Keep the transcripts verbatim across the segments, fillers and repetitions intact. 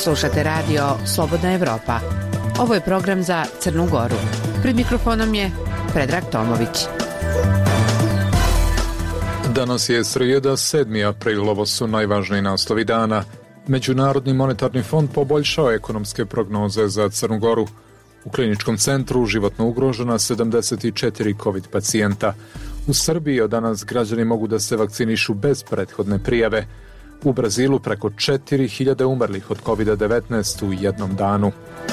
Slušate radio Slobodna Evropa. Ovo je program za Crnu Goru. Pred mikrofonom je Predrag Tomović. Danas je srijeda, sedmi april, ovo su najvažniji naslovi dana. Međunarodni monetarni fond poboljšao ekonomske prognoze za Crnu Goru. U kliničkom centru životno ugrožena sedamdeset četiri covid pacijenta. U Srbiji od danas građani mogu da se vakcinišu bez prethodne prijave. U Brazilu preko četiri hiljade umrlih od kovid devetnaest u jednom danu.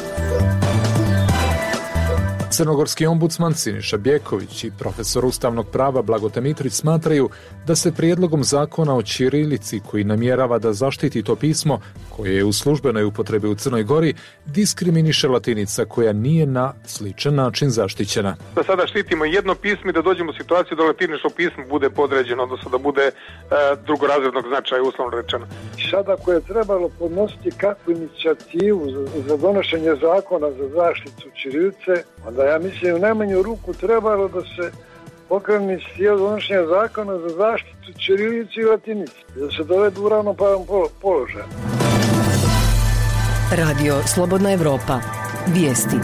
Crnogorski ombudsman Siniša Bjeković i profesor ustavnog prava Blagote Mitrić smatraju da se prijedlogom zakona o ćirilici, koji namjerava da zaštiti to pismo, koje je u službenoj upotrebi u Crnoj Gori, diskriminiše latinica koja nije na sličan način zaštićena. Da sada štitimo jedno pismo i da dođemo u situaciju da latinično pismo bude podređeno, odnosno da bude e, drugorazrednog značaja, uslovno rečeno. Sada ako je trebalo podnositi kakvu inicijativu za, za donošenje zakona za zaštitu ćirilice, onda ja mislim u najmanju ruku trebalo da se pokrene inicijativa donošenja zakona za zaštitu ćirilice i latinice, da se dovedu u ravnopravan položaj. Radio Slobodna Evropa. Vijesti.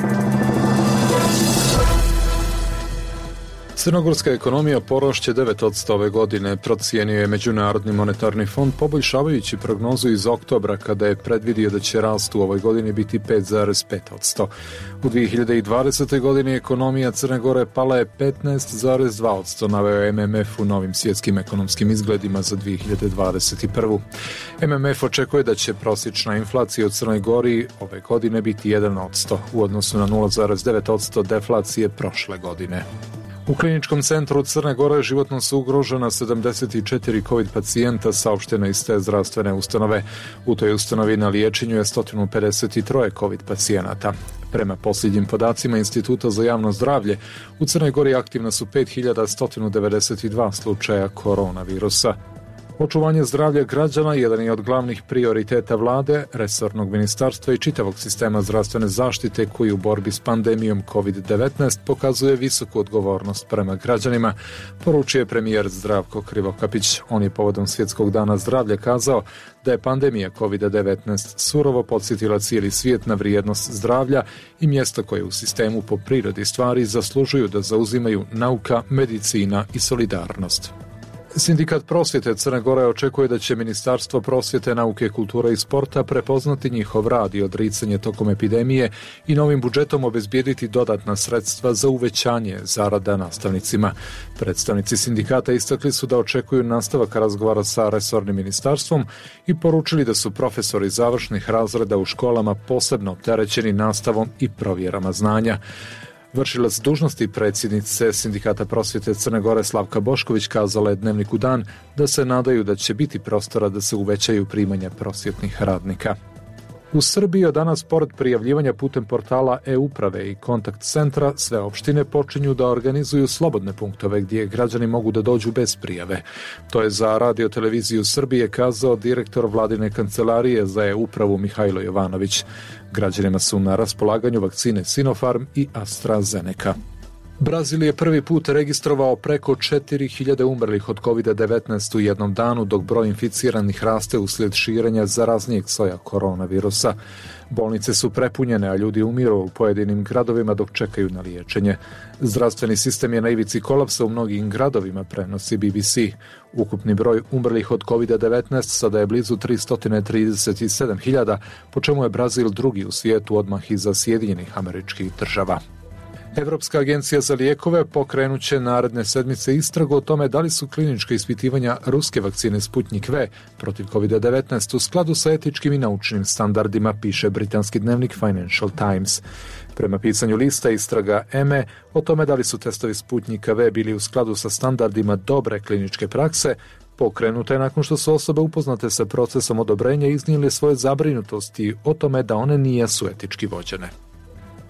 Crnogorska ekonomija porošće devet posto ove godine, procijenio je Međunarodni monetarni fond, poboljšavajući prognozu iz oktobra kada je predvidio da će rast u ovoj godini biti pet zarez pet posto. U dvije hiljade dvadesetoj godini ekonomija Crne Gore pala je petnaest zarez dva posto, naveo M M F u novim svjetskim ekonomskim izgledima za dvije hiljade dvadeset prvu. M M F očekuje da će prosječna inflacija u Crnoj Gori ove godine biti jedan posto u odnosu na nula zarez devet posto deflacije prošle godine. U kliničkom centru Crne Gore životno su ugrožena sedamdeset četiri covid pacijenta, saopšteno iz te zdravstvene ustanove. U toj ustanovi na liječenju je sto pedeset tri covid pacijenata. Prema posljednjim podacima Instituta za javno zdravlje, u Crnoj Gori aktivna su pet hiljada sto devedeset dva slučaja koronavirusa. Očuvanje zdravlja građana jedan je od glavnih prioriteta vlade, resornog ministarstva i čitavog sistema zdravstvene zaštite koji u borbi s pandemijom kovid devetnaest pokazuje visoku odgovornost prema građanima, poručuje premijer Zdravko Krivokapić. On je povodom Svjetskog dana zdravlja kazao da je pandemija kovid devetnaest surovo podsjetila cijeli svijet na vrijednost zdravlja i mjesta koje u sistemu po prirodi stvari zaslužuju da zauzimaju nauka, medicina i solidarnost. Sindikat prosvjete Crne Gore očekuje da će Ministarstvo prosvjete, nauke, kulture i sporta prepoznati njihov rad i odricanje tokom epidemije i novim budžetom obezbijediti dodatna sredstva za uvećanje zarada nastavnicima. Predstavnici sindikata istakli su da očekuju nastavak razgovora sa resornim ministarstvom i poručili da su profesori završnih razreda u školama posebno opterećeni nastavom i provjerama znanja. Vršilac dužnosti predsjednice Sindikata prosvjete Crne Gore Slavka Bošković kazala je Dnevniku Dan da se nadaju da će biti prostora da se uvećaju primanja prosvjetnih radnika. U Srbiji od danas, pored prijavljivanja putem portala e-uprave i kontakt centra, sve opštine počinju da organizuju slobodne punktove gdje građani mogu da dođu bez prijave. To je za Radio televiziju Srbije kazao direktor vladine kancelarije za e-upravu Mihajlo Jovanović. Građanima su na raspolaganju vakcine Sinopharm i AstraZeneca. Brazil je prvi put registrovao preko četiri hiljade umrlih od kovid devetnaest u jednom danu, dok broj inficiranih raste uslijed širenja zaraznijeg soja koronavirusa. Bolnice su prepunjene, a ljudi umiru u pojedinim gradovima dok čekaju na liječenje. Zdravstveni sistem je na ivici kolapsa u mnogim gradovima, prenosi B B C. Ukupni broj umrlih od kovid devetnaest sada je blizu tristo trideset sedam hiljada, po čemu je Brazil drugi u svijetu odmah iza Sjedinjenih Američkih Država. Evropska agencija za lijekove pokrenut će naredne sedmice istragu o tome da li su klinička ispitivanja ruske vakcine Sputnik V protiv kovid devetnaest u skladu sa etičkim i naučnim standardima, piše britanski dnevnik Financial Times. Prema pisanju lista istraga E M E o tome da li su testovi Sputnika V bili u skladu sa standardima dobre kliničke prakse pokrenuta je nakon što su osobe upoznate sa procesom odobrenja iznijele svoje zabrinutosti o tome da one nijesu etički vođene.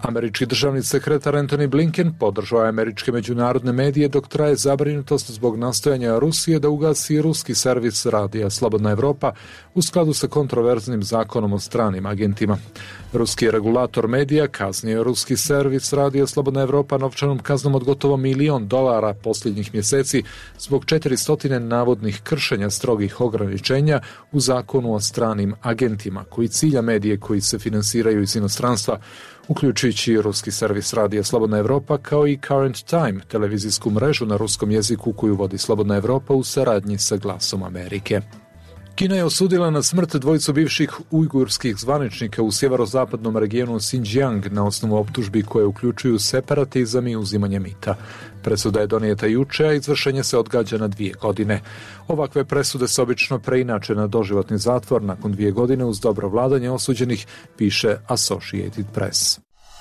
Američki državni sekretar Antony Blinken podržao je američke međunarodne medije dok traje zabrinutost zbog nastojanja Rusije da ugasi ruski servis radija Slobodna Evropa u skladu sa kontroverznim zakonom o stranim agentima. Ruski regulator medija kaznio je ruski servis radija Slobodna Evropa novčanom kaznom od gotovo milion dolara posljednjih mjeseci zbog četiristo navodnih kršenja strogih ograničenja u zakonu o stranim agentima koji cilja medije koji se finansiraju iz inostranstva, uključujući ruski servis radija Slobodna Evropa kao i Current Time, televizijsku mrežu na ruskom jeziku koju vodi Slobodna Evropa u saradnji sa Glasom Amerike. Kina je osudila na smrt dvojicu bivših ujgurskih zvaničnika u sjeverozapadnom regionu Xinjiang na osnovu optužbi koje uključuju separatizam i uzimanje mita. Presuda je donijeta juče, a izvršenje se odgađa na dvije godine. Ovakve presude se obično preinače na doživotni zatvor nakon dvije godine uz dobro vladanje osuđenih, piše Associated Press.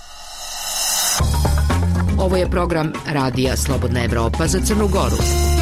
Ovo je program Radija Slobodna Evropa za Crnu Goru.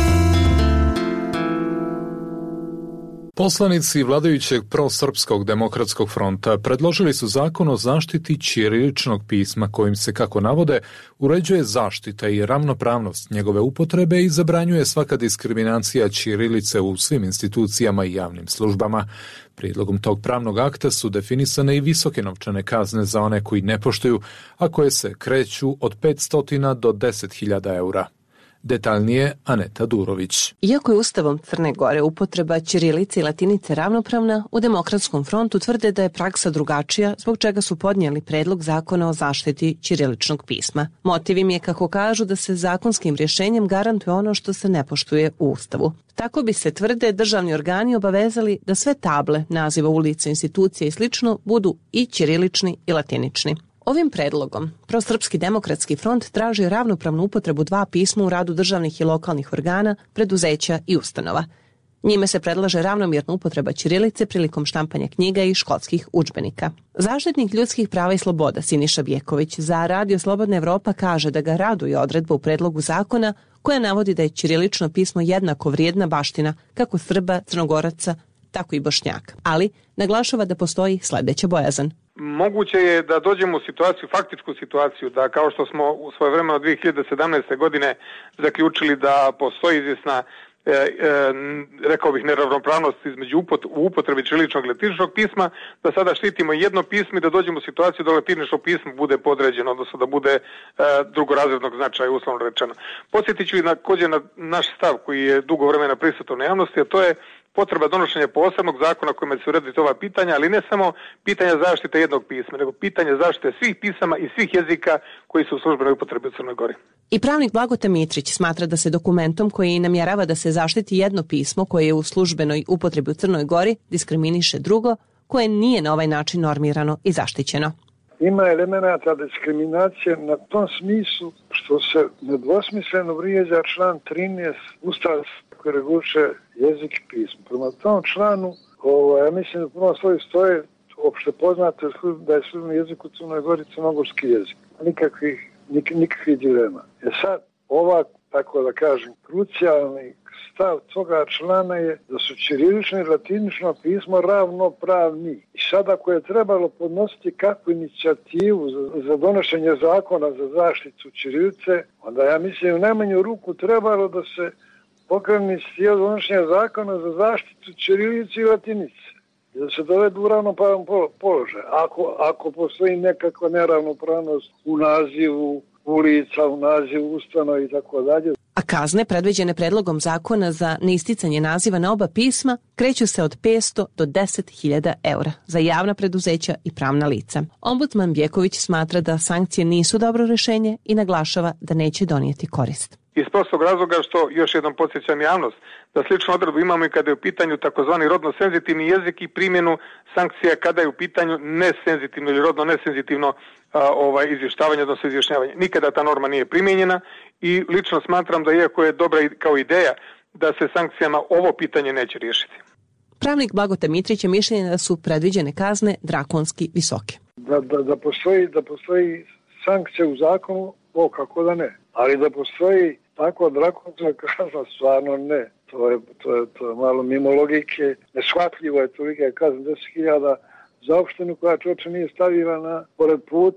Poslanici vladajućeg prosrpskog demokratskog fronta predložili su zakon o zaštiti ćiriličnog pisma kojim se, kako navode, uređuje zaštita i ravnopravnost njegove upotrebe i zabranjuje svaka diskriminacija ćirilice u svim institucijama i javnim službama. Prijedlogom tog pravnog akta su definisane i visoke novčane kazne za one koji ne poštuju, a koje se kreću od petsto do deset hiljada eura. Detaljnije Aneta Durović. Iako je Ustavom Crne Gore upotreba ćirilice i latinice ravnopravna, u Demokratskom frontu tvrde da je praksa drugačija, zbog čega su podnijeli predlog zakona o zaštiti ćiriličnog pisma. Motiv im je, kako kažu, da se zakonskim rješenjem garantuje ono što se ne poštuje u Ustavu. Tako bi se, tvrde, državni organi obavezali da sve table, naziva ulica, institucija i slično budu i ćirilični i latinični. Ovim predlogom Prosrpski demokratski front traži ravnopravnu upotrebu dva pisma u radu državnih i lokalnih organa, preduzeća i ustanova. Njime se predlaže ravnomjerna upotreba ćirilice prilikom štampanja knjiga i školskih udžbenika. Zaštitnik ljudskih prava i sloboda Siniša Bjeković za Radio Slobodna Evropa kaže da ga raduje odredba u predlogu zakona koja navodi da je ćirilično pismo jednako vrijedna baština kako Srba, Crnogoraca, tako i Bošnjaka, ali naglašava da postoji sljedeća bojazan. Moguće je da dođemo u situaciju, faktičku situaciju, da kao što smo u svoje vremeno dvije hiljade sedamnaeste. godine zaključili da postoji izvjesna, e, e, rekao bih, neravnopravnost između upot, u upotrebi ćiriličnog i latiničnog pisma, da sada štitimo jedno pismo i da dođemo u situaciju da latinično pismo bude podređeno, odnosno da bude e, drugorazrednog značaja, uslovno rečeno. Podsjetit ću i također na naš stav koji je dugo vremena prisutan u javnosti, a to je potreba donošenja posebnog zakona kojima će se urediti ova pitanja, ali ne samo pitanja zaštite jednog pisma, nego pitanje zaštite svih pisama i svih jezika koji su u službenoj upotrebi u Crnoj Gori. I pravnik Blagote Mitrić smatra da se dokumentom koji namjerava da se zaštiti jedno pismo koje je u službenoj upotrebi u Crnoj Gori diskriminiše drugo koje nije na ovaj način normirano i zaštićeno. Ima elemenata diskriminacije na tom smislu što se nedvosmisleno vrijeđa član trinaest Ustava koji reguliše jezik i pismo. Prema tom članu, ovo, ja mislim da puno svoji stoje opšte poznato da je službeni jezik u Crnoj Gori crnogorski jezik. Nikakvih, nik, nikakvih dilema. E sad, ova, tako da kažem, krucijalni stav toga člana je da su ćirilično i latinično pismo ravnopravni. I sad ako je trebalo podnositi kakvu inicijativu za, za donošenje zakona za zaštitu ćirilice, onda ja mislim u najmanju ruku trebalo da se pokrene cijel donošenja zakona za zaštitu ćirilice i latinice. I da se dovedu u ravnopravan položaj. Ako, ako postoji nekakva neravnopravnost u nazivu ulica, u nazivu ustanova i tako dalje. A kazne predviđene predlogom zakona za neisticanje naziva na oba pisma kreću se od petsto do deset hiljada eura za javna preduzeća i pravna lica. Ombudsman Bjeković smatra da sankcije nisu dobro rješenje i naglašava da neće donijeti korist. Iz prostog razloga što, još jednom podsjećam javnost, da sličnu odredbu imamo i kada je u pitanju takozvani rodno senzitivni jezik i primjenu sankcija kada je u pitanju nesenzitivno ili rodno nesenzitivno a, ovaj, izvještavanje, odnosno izvješnjavanje. Nikada ta norma nije primijenjena i lično smatram da iako je dobra kao ideja da se sankcijama ovo pitanje neće riješiti. Pravnik Blagote Mitrić je mišljenja da su predviđene kazne drakonski visoke. Da, da, da, postoji, da postoji sankcije u zakonu, o kako da ne, ali da postoji tako drakonska kazna, stvarno ne. To je, to je, to je malo mimo logike. Neshvatljivo je tolike kazne deset hiljada za opštinu koja čoče nije stavila na pored puta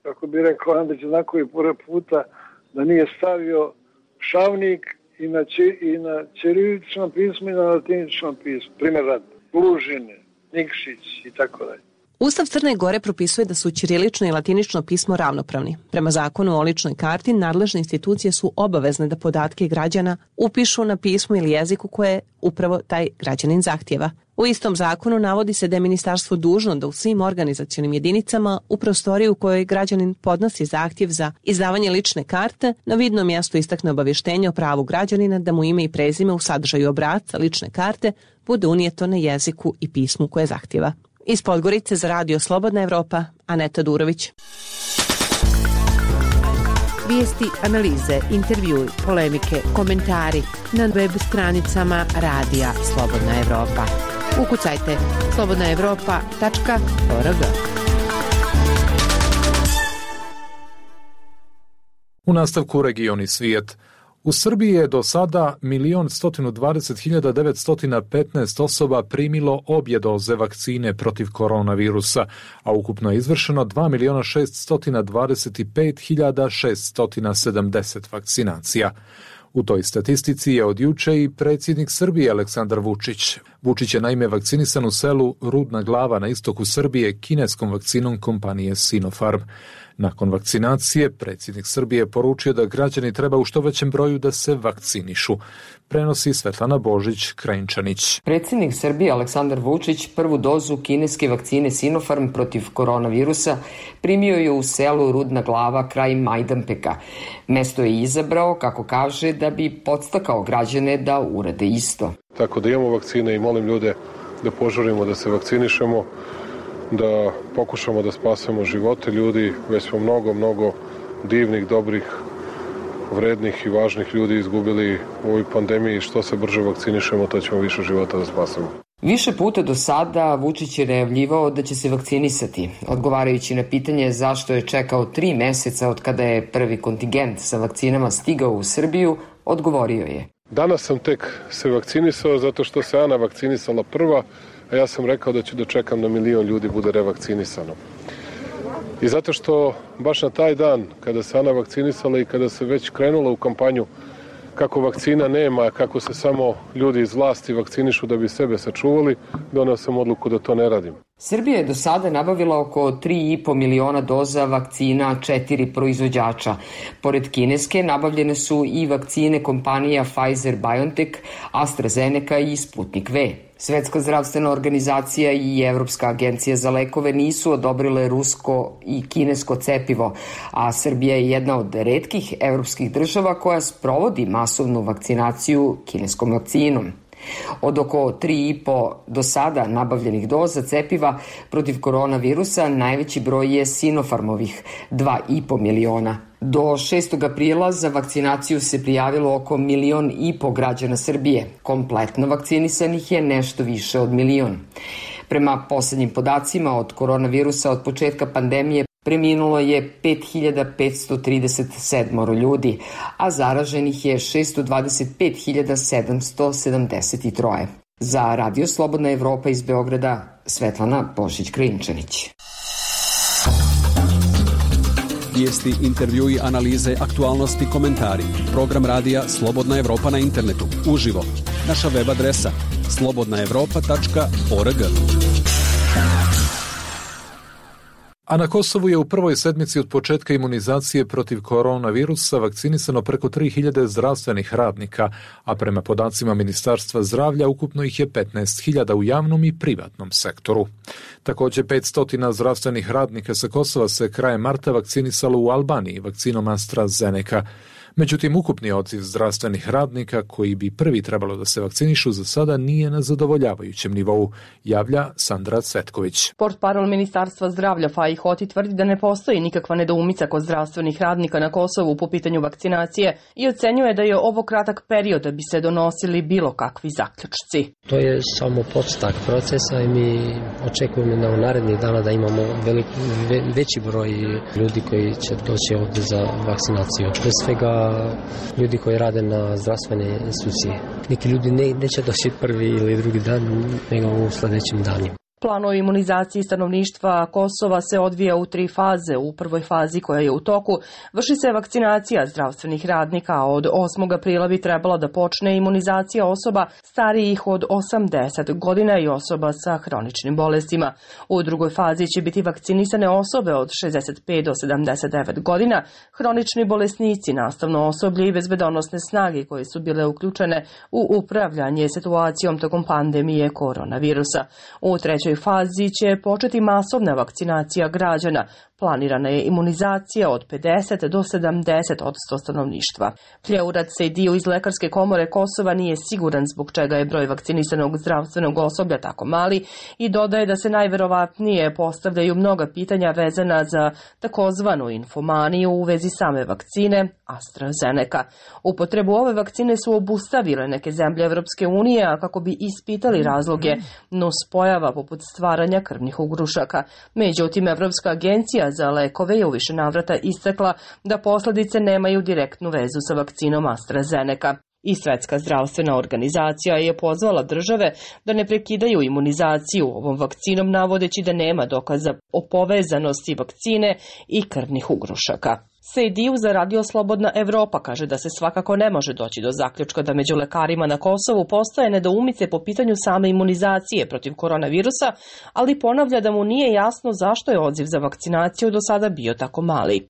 kako bi rekao Andrić, znako i pored puta, da nije stavio šavnik i na, či, i na ćiriličnom pismu i na latiničnom pismu. Primjer rad, Lužine, Nikšić i tako dalje. Ustav Crne Gore propisuje da su ćirilično i latinično pismo ravnopravni. Prema zakonu o ličnoj karti, nadležne institucije su obavezne da podatke građana upišu na pismu ili jeziku koje upravo taj građanin zahtjeva. U istom zakonu navodi se da je ministarstvo dužno da u svim organizacionim jedinicama u prostoriji u kojoj građanin podnosi zahtjev za izdavanje lične karte na vidnom mjestu istakne obavještenje o pravu građanina da mu ime i prezime u sadržaju obrasca lične karte bude unijeto na jeziku i pismu koje zahtjeva. Iz Podgorice za Radio Slobodna Evropa, Aneta Durović. Vijesti, analize, intervjui, polemike, komentari na web stranicama Radija Slobodna Evropa. Ukucajte slobodna evropa tačka org. U nastavku Region i svijet. U Srbiji je do sada milion sto dvadeset hiljada devetsto petnaest osoba primilo obje doze vakcine protiv koronavirusa, a ukupno je izvršeno dva miliona šeststo dvadeset pet hiljada šeststo sedamdeset vakcinacija. U toj statistici je od juče i predsjednik Srbije Aleksandar Vučić. Vučić je naime vakcinisan u selu Rudna Glava na istoku Srbije kineskom vakcinom kompanije Sinopharm. Nakon vakcinacije, predsjednik Srbije je poručio da građani treba u što većem broju da se vakcinišu. Prenosi Svetlana Božić, Krajinčanić. Predsjednik Srbije Aleksandar Vučić prvu dozu kineske vakcine Sinopharm protiv koronavirusa primio je u selu Rudna Glava kraj Majdanpeka. Mesto je izabrao, kako kaže, da bi podstakao građane da urade isto. Tako da imamo vakcine i molim ljude da požurimo da se vakcinišemo, da pokušamo da spasemo živote ljudi. Već smo mnogo, mnogo divnih, dobrih, vrednih i važnih ljudi izgubili u ovoj pandemiji. Što se brže vakcinišemo, to ćemo više života da spasemo. Više puta do sada Vučić je najavljivao da će se vakcinisati. Odgovarajući na pitanje zašto je čekao tri meseca od kada je prvi kontingent sa vakcinama stigao u Srbiju, odgovorio je. Danas sam tek se vakcinisao zato što se Ana vakcinisala prva, a ja sam rekao da ću da čekam da milion ljudi bude revakcinisano. I zato što baš na taj dan kada se Ana vakcinisala i kada se već krenula u kampanju kako vakcina nema, kako se samo ljudi iz vlasti vakcinišu da bi sebe sačuvali, doneo sam odluku da to ne radim. Srbija je do sada nabavila oko tri i po miliona doza vakcina četiri proizvođača. Pored kineske nabavljene su i vakcine kompanija Pfizer-BioNTech, AstraZeneca i Sputnik V. Svetska zdravstvena organizacija i Evropska agencija za lekove nisu odobrile rusko i kinesko cepivo, a Srbija je jedna od retkih evropskih država koja sprovodi masovnu vakcinaciju kineskom vakcinom. Od oko tri i po do sada nabavljenih doza cepiva protiv koronavirusa najveći broj je Sinopharmovih, dva i po miliona. Do šestog aprila za vakcinaciju se prijavilo oko milion i po građana Srbije. Kompletno vakcinisanih je nešto više od milion. Prema poslednjim podacima od koronavirusa od početka pandemije preminulo je pet hiljada petsto trideset sedam ljudi, a zaraženih je šesto dvadeset pet hiljada sedamsto sedamdeset tri. Za Radio Slobodna Evropa iz Beograda, Svetlana Božić-Krajinčanić. Vijesti, intervjui, analize, aktualnosti, komentari. Program radija Slobodna Evropa na internetu. Uživo. Naša web adresa slobodna evropa tačka org. A na Kosovu je u prvoj sedmici od početka imunizacije protiv koronavirusa vakcinisano preko tri hiljade zdravstvenih radnika, a prema podacima Ministarstva zdravlja ukupno ih je petnaest hiljada u javnom i privatnom sektoru. Također petsto zdravstvenih radnika sa Kosova se krajem marta vakcinisalo u Albaniji vakcinom AstraZeneca. Međutim, ukupni odziv zdravstvenih radnika koji bi prvi trebalo da se vakcinišu za sada nije na zadovoljavajućem nivou, javlja Sandra Cvetković. Portparol Ministarstva zdravlja Faji Hoti tvrdi da ne postoji nikakva nedoumica kod zdravstvenih radnika na Kosovu po pitanju vakcinacije i ocenjuje da je ovo kratak period da bi se donosili bilo kakvi zaključci. To je samo početak procesa i mi očekujemo da u narednih dana da imamo velik, ve, veći broj ljudi koji će doći ovdje za vakcinaciju. Pre svega ljudi koji rade na zdravstvene institucije. Neki ljudi ne, neće doći prvi ili drugi dan, nego u sljedećim danima. Plan o imunizaciji stanovništva Kosova se odvija u tri faze. U prvoj fazi, koja je u toku, vrši se vakcinacija zdravstvenih radnika, a od osmog aprila bi trebala da počne imunizacija osoba starijih od osamdeset godina i osoba sa hroničnim bolestima. U drugoj fazi će biti vakcinisane osobe od šezdeset pet do sedamdeset devet godina, hronični bolesnici, nastavno osoblje i bezbedonosne snage koje su bile uključene u upravljanje situacijom tokom pandemije koronavirusa. U trećoj U fazi će početi masovna vakcinacija građana. Planirana je imunizacija od pedeset do sedamdeset odsto stanovništva. Pljeurac Sejdiu iz Lekarske komore Kosova nije siguran zbog čega je broj vakcinisanog zdravstvenog osoblja tako mali i dodaje da se najverovatnije postavljaju mnoga pitanja vezana za takozvanu infomaniju u vezi same vakcine AstraZeneca. Upotrebu ove vakcine su obustavile neke zemlje Evropske unije, a kako bi ispitali razloge nuspojava poput stvaranja krvnih ugrušaka. Međutim, Evropska agencija za lekove je u više navrata istakla da posledice nemaju direktnu vezu sa vakcinom AstraZeneca. I Svetska zdravstvena organizacija je pozvala države da ne prekidaju imunizaciju ovom vakcinom, navodeći da nema dokaza o povezanosti vakcine i krvnih ugrušaka. Sejdiu za Radio Slobodna Evropa kaže da se svakako ne može doći do zaključka da među lekarima na Kosovu postoje nedoumice po pitanju same imunizacije protiv koronavirusa, ali ponavlja da mu nije jasno zašto je odziv za vakcinaciju do sada bio tako mali.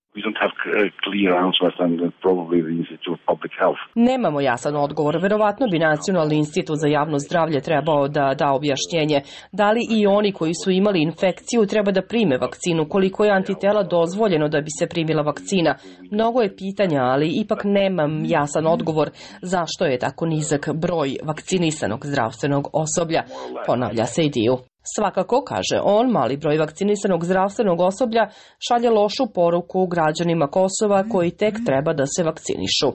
Nemamo jasan odgovor. Verovatno bi Nacionalni institut za javno zdravlje trebao da da objašnjenje. Da li i oni koji su imali infekciju treba da prime vakcinu? Koliko je antitela dozvoljeno da bi se primila vakcina? Mnogo je pitanja, ali ipak nemam jasan odgovor zašto je tako nizak broj vakcinisanog zdravstvenog osoblja, ponavlja Sejdiu. Svakako, kaže on, mali broj vakcinisanog zdravstvenog osoblja šalje lošu poruku građanima Kosova koji tek treba da se vakcinišu.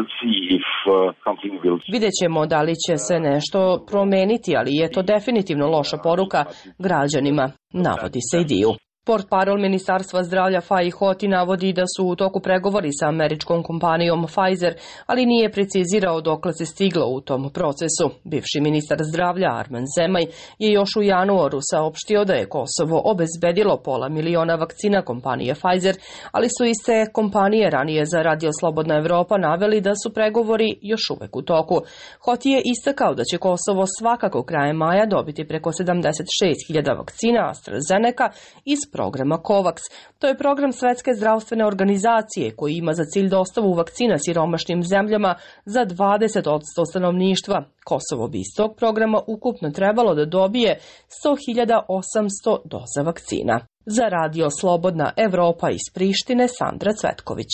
Vidjet ćemo da li će se nešto promeniti, ali je to definitivno loša poruka građanima, navodi Sejdiu. Portparol Ministarstva zdravlja Faji Hoti navodi da su u toku pregovori sa američkom kompanijom Pfizer, ali nije precizirao dokle se stiglo u tom procesu. Bivši ministar zdravlja Armen Zemaj je još u januaru saopštio da je Kosovo obezbedilo pola miliona vakcina kompanije Pfizer, ali su iste kompanije ranije za Radio Slobodna Evropa naveli da su pregovori još uvek u toku. Hoti je istakao da će Kosovo svakako krajem maja dobiti preko sedamdeset šest hiljada vakcina AstraZeneca iz programa COVAX. To je program Svetske zdravstvene organizacije koji ima za cilj dostavu vakcina siromašnim zemljama za dvadeset odsto stanovništva. Kosovo bi iz tog programa ukupno trebalo da dobije sto hiljada osamsto doza vakcina. Za Radio Slobodna Evropa iz Prištine, Sandra Cvetković.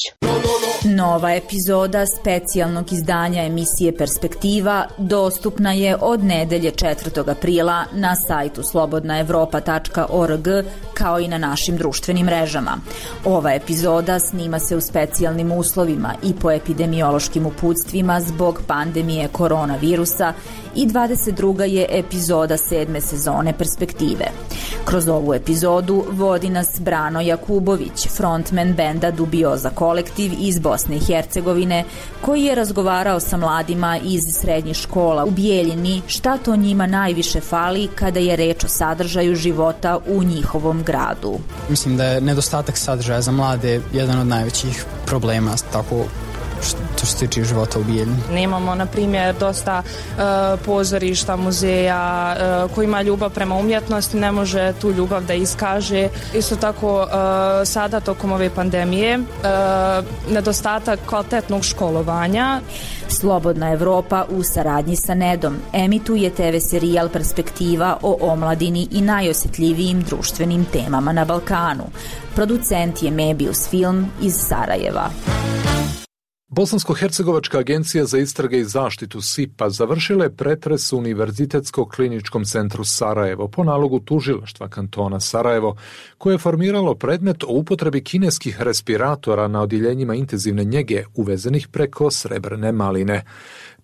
Nova epizoda specijalnog izdanja emisije Perspektiva dostupna je od nedelje četvrtog aprila na sajtu slobodna evropa tačka org kao i na našim društvenim mrežama. Ova epizoda snima se u specijalnim uslovima i po epidemiološkim uputstvima zbog pandemije koronavirusa i dvadeset druga je epizoda sedme sezone Perspektive. Kroz ovu epizodu vodi nas Brano Jakubović, frontman benda Dubioza kolektiv iz Bosne i Hercegovine, koji je razgovarao sa mladima iz srednjih škola u Bijeljini šta to njima najviše fali kada je reč o sadržaju života u njihovom gradu. Mislim da je nedostatak sadržaja za mlade jedan od najvećih problema, tako što se tiče života u Bijeljini. Nemamo, na primjer, dosta uh, pozorišta, muzeja uh, koji ima ljubav prema umjetnosti, ne može tu ljubav da iskaže. Isto tako uh, sada tokom ove pandemije uh, nedostatak kvalitetnog školovanja. Slobodna Evropa u saradnji sa Nedom emituje te ve serijal Perspektiva o omladini i najosjetljivijim društvenim temama na Balkanu. Producent je Mebius Film iz Sarajeva. Bosansko-hercegovačka agencija za istrage i zaštitu S I P-a završila je pretres u Univerzitetsko kliničkom centru Sarajevo po nalogu tužilaštva kantona Sarajevo, koje je formiralo predmet o upotrebi kineskih respiratora na odjeljenjima intenzivne njege uvezenih preko Srebrne Maline.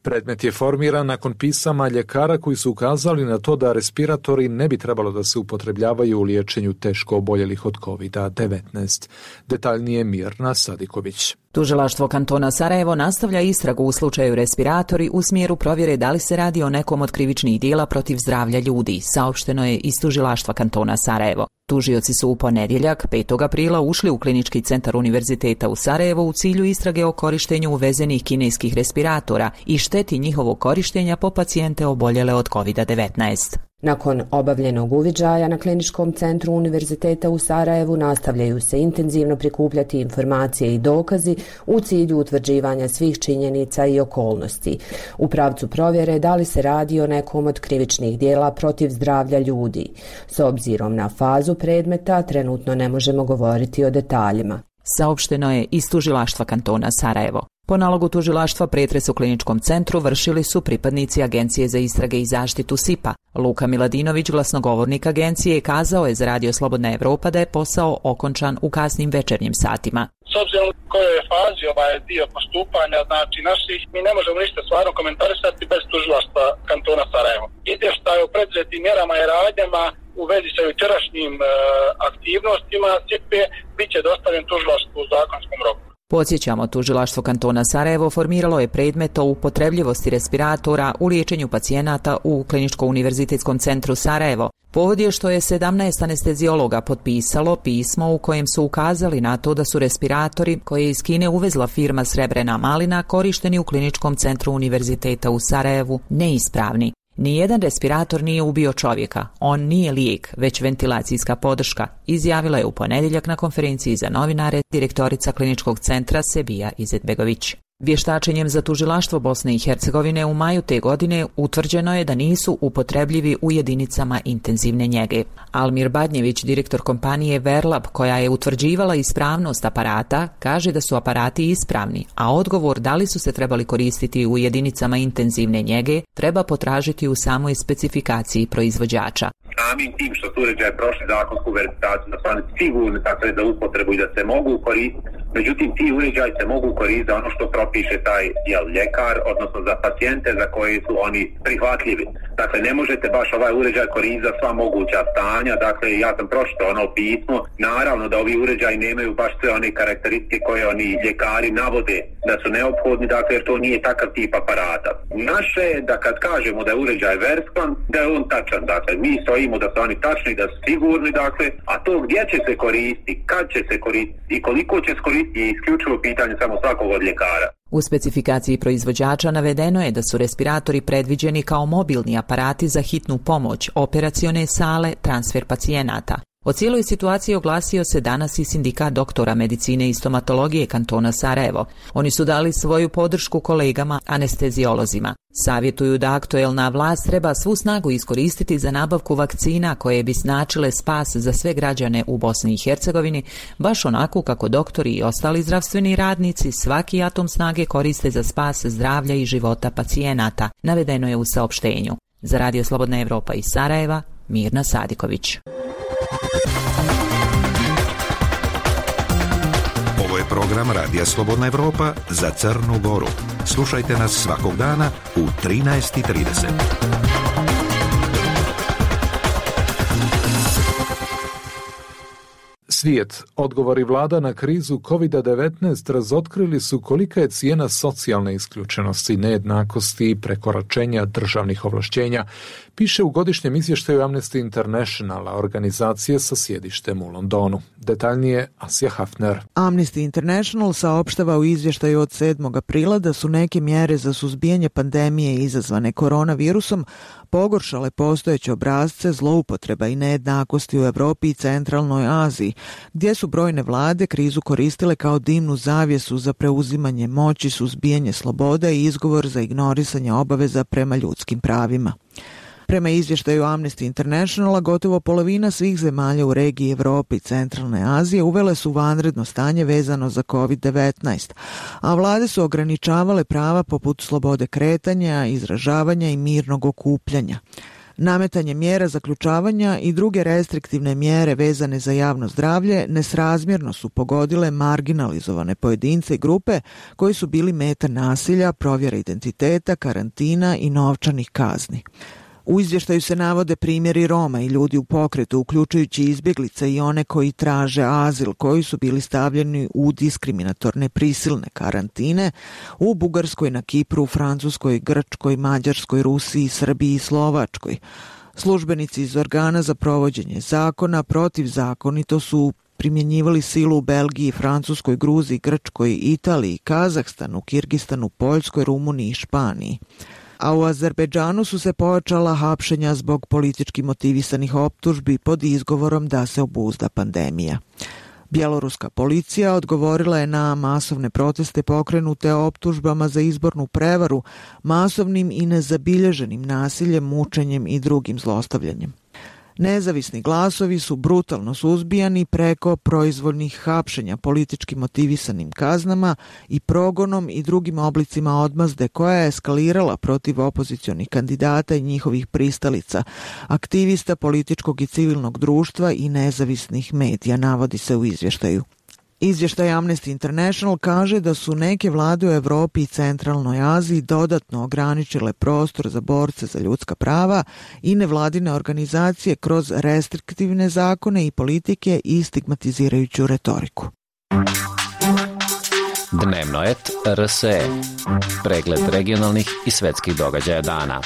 Predmet je formiran nakon pisama ljekara koji su ukazali na to da respiratori ne bi trebalo da se upotrebljavaju u liječenju teško oboljelih od kovid devetnaest. Detaljnije Mirna Sadiković. Tužilaštvo kantona Sarajevo nastavlja istragu u slučaju respiratori u smjeru provjere da li se radi o nekom od krivičnih dijela protiv zdravlja ljudi, saopšteno je iz tužilaštva kantona Sarajevo. Tužioci su u ponedjeljak, petog aprila, ušli u klinički centar Univerziteta u Sarajevu u cilju istrage o korištenju uvezenih kineskih respiratora i šteti njihovog korištenja po pacijente oboljele od kovid devetnaest. Nakon obavljenog uviđaja na kliničkom centru Univerziteta u Sarajevu nastavljaju se intenzivno prikupljati informacije i dokazi u cilju utvrđivanja svih činjenica i okolnosti. U pravcu provjere da li se radi o nekom od krivičnih dijela protiv zdravlja ljudi. S obzirom na fazu predmeta, trenutno ne možemo govoriti o detaljima. Saopšteno je iz tužilaštva kantona Sarajevo. Po nalogu tužilaštva pretres u kliničkom centru vršili su pripadnici Agencije za istrage i zaštitu S I P-a. Luka Miladinović, glasnogovornik agencije, kazao je za Radio Slobodna Evropa da je posao okončan u kasnim večernjim satima. S obzirom u kojoj je fazi ovaj dio postupanja, znači naših, mi ne možemo ništa stvarno komentarisati bez tužilaštva kantona Sarajevo. Izvještaj o preduzetim mjerama i radnjama u vezi sa jučerašnjim e, aktivnostima S I P E bit će dostavljen tužilaštvu u zakonskom roku. Podsjećamo, tužilaštvo kantona Sarajevo formiralo je predmet o upotrebljivosti respiratora u liječenju pacijenata u Kliničko-univerzitetskom centru Sarajevo. Povod je što je sedamnaest anesteziologa potpisalo pismo u kojem su ukazali na to da su respiratori koje je iz Kine uvezla firma Srebrena malina korišteni u Kliničkom centru Univerziteta u Sarajevu neispravni. Nijedan respirator nije ubio čovjeka, on nije lijek, već ventilacijska podrška, izjavila je u ponedjeljak na konferenciji za novinare direktorica kliničkog centra Sebija Izetbegović. Vještačenjem za tužilaštvo Bosne i Hercegovine u maju te godine utvrđeno je da nisu upotrebljivi u jedinicama intenzivne njege. Almir Badnjević, direktor kompanije Verlab, koja je utvrđivala ispravnost aparata, kaže da su aparati ispravni, a odgovor da li su se trebali koristiti u jedinicama intenzivne njege treba potražiti u samoj specifikaciji proizvođača. Samim tim što su uređaje prošli zakonsku verifikaciju da su oni sigurni dakle, za upotrebu i da se mogu koristiti, međutim ti uređaji se mogu koristiti za ono što propiše taj jel, ljekar, odnosno za pacijente za koje su oni prihvatljivi. Dakle, ne možete baš ovaj uređaj koristiti za sva moguća stanja, dakle ja sam pročitao ono pismo, naravno da ovi uređaji nemaju baš sve one karakteristike koje oni ljekari navode da su neophodni, dakle jer to nije takav tip aparata. Naše je da kad kažemo da je uređaj verskan, da je on tačan, dakle mi stojimo da su oni tačni, da su sigurni, dakle, a to gdje će se koristiti, kad će se koristiti i koliko će se koristiti je isključivo pitanje samo svakog od ljekara. U specifikaciji proizvođača navedeno je da su respiratori predviđeni kao mobilni aparati za hitnu pomoć, operacione sale, transfer pacijenata. O cijeloj situaciji oglasio se danas i sindikat doktora medicine i stomatologije kantona Sarajevo. Oni su dali svoju podršku kolegama anesteziolozima. Savjetuju da aktuelna vlast treba svu snagu iskoristiti za nabavku vakcina koje bi značile spas za sve građane u Bosni i Hercegovini, baš onako kako doktori i ostali zdravstveni radnici svaki atom snage koriste za spas zdravlja i života pacijenata, navedeno je u saopštenju. Za Radio Slobodna Evropa iz Sarajeva, Mirna Sadiković. Ovo je program Radija Slobodna Evropa za Crnu Goru. Slušajte nas svakog dana u trinaest i trideset. Svijet, odgovori vlada na krizu kovid devetnaest razotkrili su kolika je cijena socijalne isključenosti, nejednakosti i prekoračenja državnih ovlašćenja, piše u godišnjem izvještaju Amnesty Internationala, organizacije sa sjedištem u Londonu. Detaljnije Asja Hafner. Amnesty International saopštava u izvještaju od sedmog aprila da su neke mjere za suzbijanje pandemije izazvane koronavirusom pogoršale postojeće obrasce zloupotreba i nejednakosti u Europi i centralnoj Aziji, gdje su brojne vlade krizu koristile kao dimnu zavjesu za preuzimanje moći, suzbijanje slobode i izgovor za ignorisanje obaveza prema ljudskim pravima. Prema izvještaju Amnesty Internationala, gotovo polovina svih zemalja u regiji Europe i centralne Azije uvele su vanredno stanje vezano za kovid devetnaest, a vlade su ograničavale prava poput slobode kretanja, izražavanja i mirnog okupljanja. Nametanje mjera zaključavanja i druge restriktivne mjere vezane za javno zdravlje nesrazmjerno su pogodile marginalizovane pojedince i grupe koji su bili meta nasilja, provjera identiteta, karantina i novčanih kazni. U izvještaju se navode primjeri Roma i ljudi u pokretu, uključujući izbjeglice i one koji traže azil, koji su bili stavljeni u diskriminatorne prisilne karantine u Bugarskoj, na Kipru, Francuskoj, Grčkoj, Mađarskoj, Rusiji, Srbiji i Slovačkoj. Službenici iz organa za provođenje zakona protivzakonito su primjenjivali silu u Belgiji, Francuskoj, Gruziji, Grčkoj, Italiji, Kazahstanu, Kirgistanu, Poljskoj, Rumuniji i Španiji. A u Azerbejdžanu su se pojačala hapšenja zbog politički motivisanih optužbi pod izgovorom da se obuzda pandemija. Bjeloruska policija odgovorila je na masovne proteste pokrenute optužbama za izbornu prevaru, masovnim i nezabilježenim nasiljem, mučenjem i drugim zlostavljanjem. Nezavisni glasovi su brutalno suzbijani preko proizvoljnih hapšenja, politički motivisanim kaznama i progonom i drugim oblicima odmazde koja je eskalirala protiv opozicionih kandidata i njihovih pristalica, aktivista političkog i civilnog društva i nezavisnih medija, navodi se u izvještaju. Izvještaj Amnesty International kaže da su neke vlade u Evropi i Centralnoj Aziji dodatno ograničile prostor za borce za ljudska prava i nevladine organizacije kroz restriktivne zakone i politike i stigmatizirajuću retoriku. Dnevno et R S E. Pregled regionalnih i svetskih događaja dana.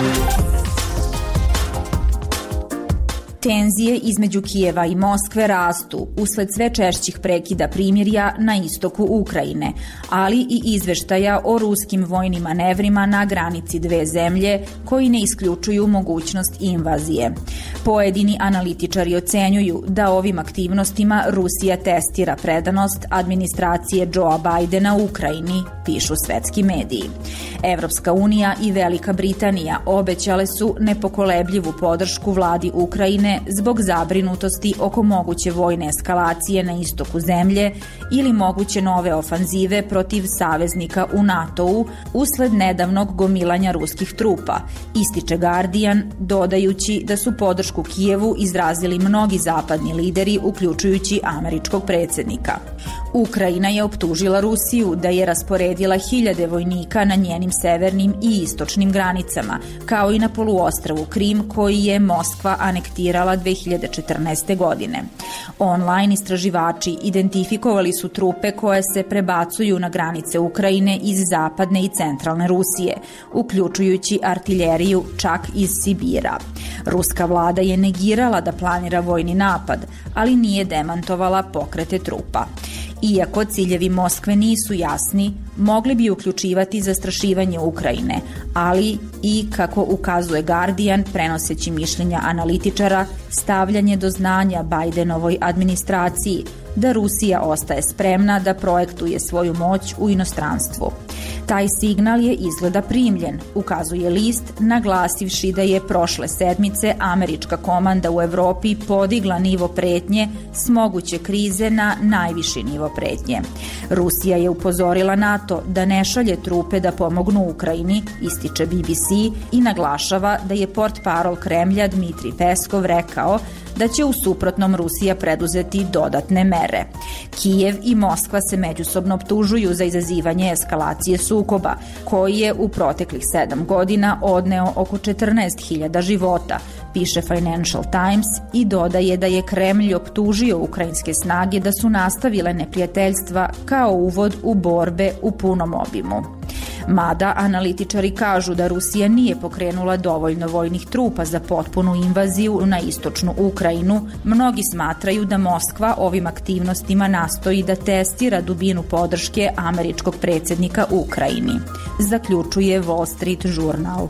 Tenzije između Kijeva i Moskve rastu usled sve češćih prekida primirja na istoku Ukrajine, ali i izveštaja o ruskim vojnim manevrima na granici dve zemlje koji ne isključuju mogućnost invazije. Pojedini analitičari ocenjuju da ovim aktivnostima Rusija testira predanost administracije Joea Bidena u Ukrajini, pišu svetski mediji. Evropska unija i Velika Britanija obećale su nepokolebljivu podršku vladi Ukrajine zbog zabrinutosti oko moguće vojne eskalacije na istoku zemlje ili moguće nove ofanzive protiv saveznika u NATO-u usled nedavnog gomilanja ruskih trupa, ističe Guardian, dodajući da su podršku Kijevu izrazili mnogi zapadni lideri, uključujući američkog predsjednika. Ukrajina je optužila Rusiju da je rasporedila hiljade vojnika na njenim severnim i istočnim granicama, kao i na poluostrvu Krim koji je Moskva anektirala dve hiljade četrnaeste. godine. Online istraživači identifikovali su trupe koje se prebacuju na granice Ukrajine iz zapadne i centralne Rusije, uključujući artiljeriju čak iz Sibira. Ruska vlada je negirala da planira vojni napad, ali nije demantovala pokrete trupa. Iako ciljevi Moskve nisu jasni, mogli bi uključivati zastrašivanje Ukrajine, ali i, kako ukazuje Guardian, prenoseći mišljenja analitičara, stavljanje do znanja Bidenovoj administraciji da Rusija ostaje spremna da projektuje svoju moć u inostranstvu. Taj signal je izgleda primljen, ukazuje list, naglasivši da je prošle sedmice američka komanda u Evropi podigla nivo pretnje s moguće krize na najviši nivo pretnje. Rusija je upozorila NATO da ne šalje trupe da pomognu Ukrajini, ističe B B C, i naglašava da je portparol Kremlja Dmitrij Peskov rekao da će u suprotnom Rusija preduzeti dodatne mere. Kijev i Moskva se međusobno optužuju za izazivanje eskalacije sukoba, koji je u proteklih sedam godina odneo oko četrnaest hiljada života, piše Financial Times, i dodaje da je Kremlj optužio ukrajinske snage da su nastavile neprijateljstva kao uvod u borbe u punom obimu. Mada analitičari kažu da Rusija nije pokrenula dovoljno vojnih trupa za potpunu invaziju na istočnu Ukrajinu, mnogi smatraju da Moskva ovim aktivnostima nastoji da testira dubinu podrške američkog predsjednika Ukrajini, zaključuje Wall Street Journal.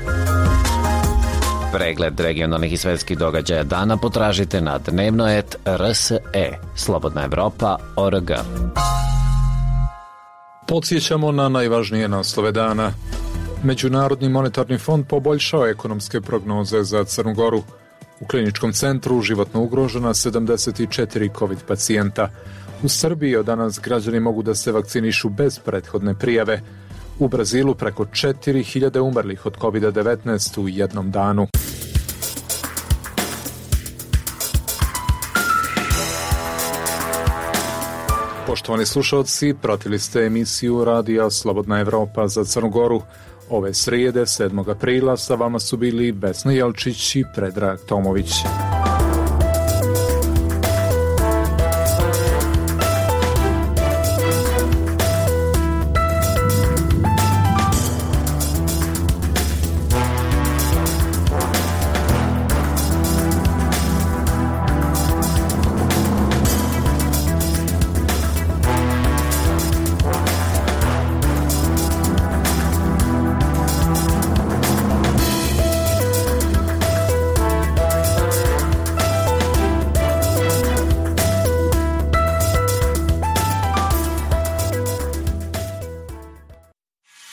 Pregled regionalnih i svetskih događaja dana potražite na dnevno et R S E, Slobodna Evropa точка о р г. Podsjećamo na najvažnije naslove dana. Međunarodni monetarni fond poboljšao ekonomske prognoze za Crnu Goru. U kliničkom centru životno ugrožena sedamdeset četiri COVID pacijenta. U Srbiji od danas građani mogu da se vakcinišu bez prethodne prijave. U Brazilu preko četiri hiljade umrlih od COVID devetnaest u jednom danu. Poštovani slušalci, pratili ste emisiju Radija Slobodna Evropa za Crnu Goru. Ove srijede, sedmog aprila, sa vama su bili Vesna Jelčić i Predrag Tomović.